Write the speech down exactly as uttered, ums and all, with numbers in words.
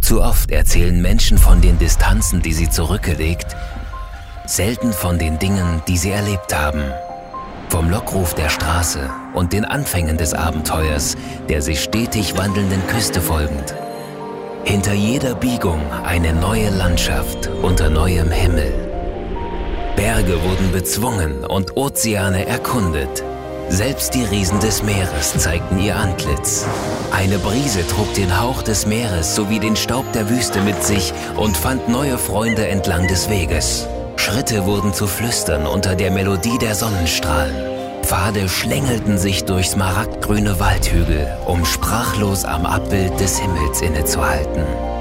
Zu oft erzählen Menschen von den Distanzen, die sie zurückgelegt, selten von den Dingen, die sie erlebt haben. Vom Lockruf der Straße und den Anfängen des Abenteuers, der sich stetig wandelnden Küste folgend. Hinter jeder Biegung eine neue Landschaft unter neuem Himmel. Berge wurden bezwungen und Ozeane erkundet. Selbst die Riesen des Meeres zeigten ihr Antlitz. Eine Brise trug den Hauch des Meeres sowie den Staub der Wüste mit sich und fand neue Freunde entlang des Weges. Schritte wurden zu Flüstern unter der Melodie der Sonnenstrahlen. Pfade schlängelten sich durch smaragdgrüne Waldhügel, um sprachlos am Abbild des Himmels innezuhalten.